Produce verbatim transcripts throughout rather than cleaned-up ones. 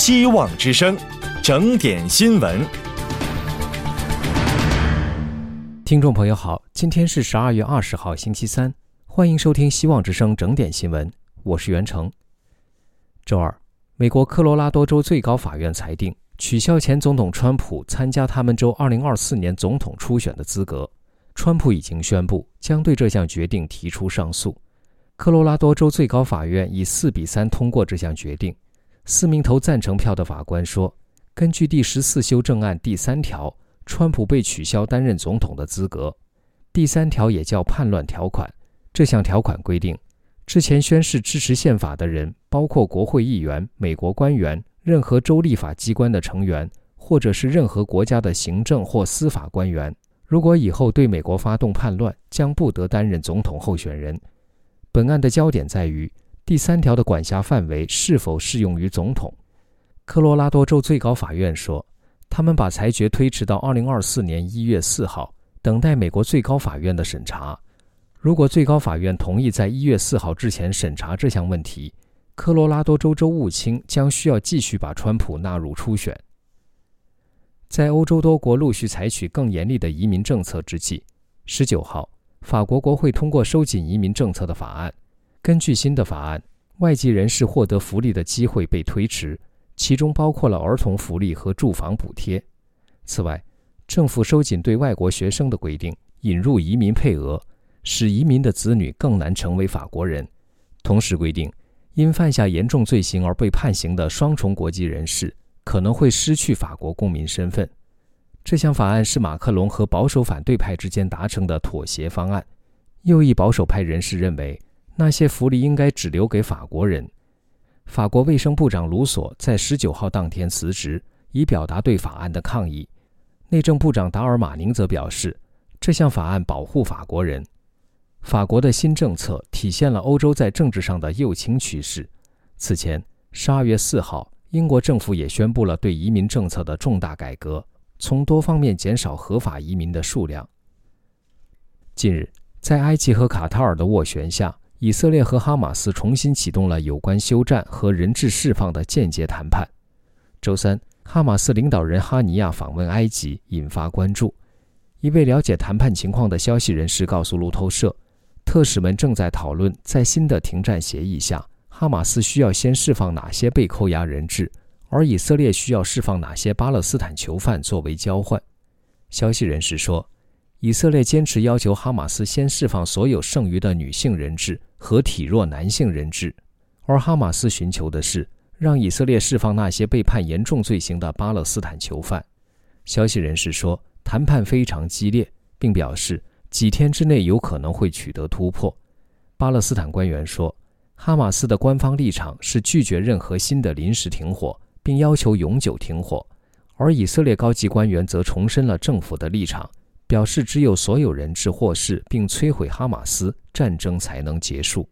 希望之声，整点新闻。 听众朋友好，今天是十二月二十号星期三，欢迎收听希望之声整点新闻，我是袁成。周二，美国科罗拉多州最高法院裁定取消前总统川普参加他们州二零二四年总统初选的资格。川普已经宣布将对这项决定提出上诉。科罗拉多州最高法院以四比三通过这项决定。四名投赞成票的法官说，根据第十四修正案第三条，川普被取消担任总统的资格。第三条也叫叛乱条款，这项条款规定，之前宣誓支持宪法的人，包括国会议员、美国官员、任何州立法机关的成员，或者是任何国家的行政或司法官员，如果以后对美国发动叛乱，将不得担任总统候选人。本案的焦点在于第三条的管辖范围是否适用于总统。科罗拉多州最高法院说，他们把裁决推迟到二零二四年一月四号，等待美国最高法院的审查。如果最高法院同意在一月四号之前审查这项问题，科罗拉多州州务卿将需要继续把川普纳入初选。在欧洲多国陆续采取更严厉的移民政策之际，十九号，法国国会通过收紧移民政策的法案。根据新的法案，外籍人士获得福利的机会被推迟，其中包括了儿童福利和住房补贴。此外，政府收紧对外国学生的规定，引入移民配额，使移民的子女更难成为法国人。同时规定，因犯下严重罪行而被判刑的双重国籍人士可能会失去法国公民身份。这项法案是马克龙和保守反对派之间达成的妥协方案。右翼保守派人士认为，那些福利应该只留给法国人。法国卫生部长卢索在十九号当天辞职，以表达对法案的抗议。内政部长达尔马宁则表示，这项法案保护法国人。法国的新政策体现了欧洲在政治上的右倾趋势。此前，十二月四号，英国政府也宣布了对移民政策的重大改革，从多方面减少合法移民的数量。近日，在埃及和卡塔尔的斡旋下，以色列和哈马斯重新启动了有关休战和人质释放的间接谈判。周三，哈马斯领导人哈尼亚访问埃及，引发关注。一位了解谈判情况的消息人士告诉路透社，特使们正在讨论在新的停战协议下，哈马斯需要先释放哪些被扣押人质，而以色列需要释放哪些巴勒斯坦囚犯作为交换。消息人士说，以色列坚持要求哈马斯先释放所有剩余的女性人质和体弱男性人质，而哈马斯寻求的是让以色列释放那些被判严重罪行的巴勒斯坦囚犯。消息人士说，谈判非常激烈，并表示几天之内有可能会取得突破。巴勒斯坦官员说，哈马斯的官方立场是拒绝任何新的临时停火，并要求永久停火，而以色列高级官员则重申了政府的立场，表示只有所有人质获释并摧毁哈马斯，战争才能结束。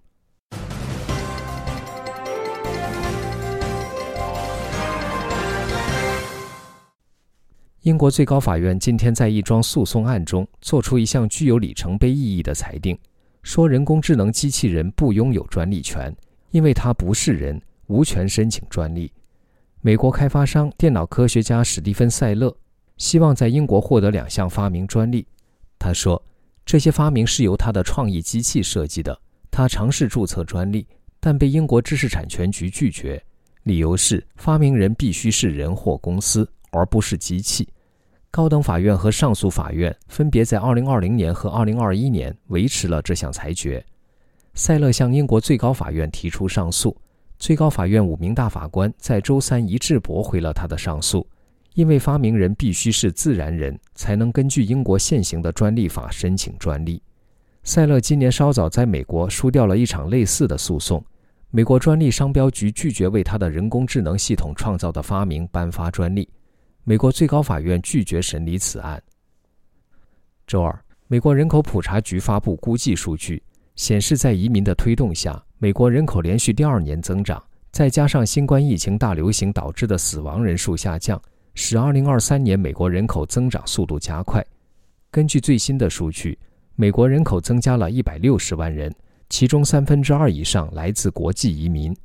英国最高法院今天在一桩诉讼案中做出一项具有里程碑意义的裁定，说人工智能机器人不拥有专利权，因为它不是人，无权申请专利。美国开发商电脑科学家史蒂芬·塞勒希望在英国获得两项发明专利。他说，这些发明是由他的创意机器设计的，他尝试注册专利，但被英国知识产权局拒绝，理由是发明人必须是人或公司，而不是机器。高等法院和上诉法院分别在二零二零年和二零二一年维持了这项裁决。塞勒向英国最高法院提出上诉，最高法院五名大法官在周三一致驳回了他的上诉，因为发明人必须是自然人，才能根据英国现行的专利法申请专利。塞勒今年稍早在美国输掉了一场类似的诉讼，美国专利商标局拒绝为他的人工智能系统创造的发明颁发专利。美国最高法院拒绝审理此案。周二，美国人口普查局发布估计数据，显示在移民的推动下，美国人口连续第二年增长，再加上新冠疫情大流行导致的死亡人数下降，使二零二三年美国人口增长速度加快。根据最新的数据，美国人口增加了一百六十万人，其中三分之二以上来自国际移民。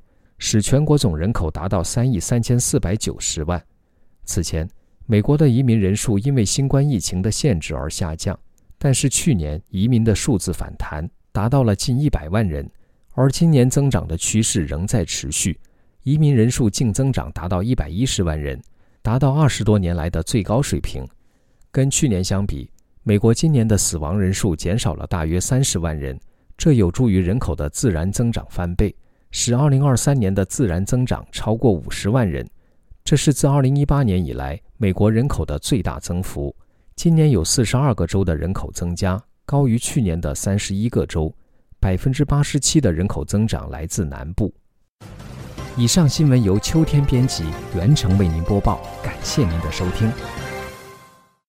使全国总人口达到三亿三千四百九十万。此前，美国的移民人数因为新冠疫情的限制而下降，但是去年移民的数字反弹，达到了近一百万人，而今年增长的趋势仍在持续，移民人数净增长达到一百一十万人，达到二十多年来的最高水平。跟去年相比，美国今年的死亡人数减少了大约三十万人，这有助于人口的自然增长翻倍，使二零二三年的自然增长超过五十万人。这是自二零一八年以来美国人口的最大增幅。今年有四十二个州的人口增加，高于去年的三十一个州， 百分之八十七 的人口增长来自南部。以上新闻由秋天编辑，袁成为您播报，感谢您的收听。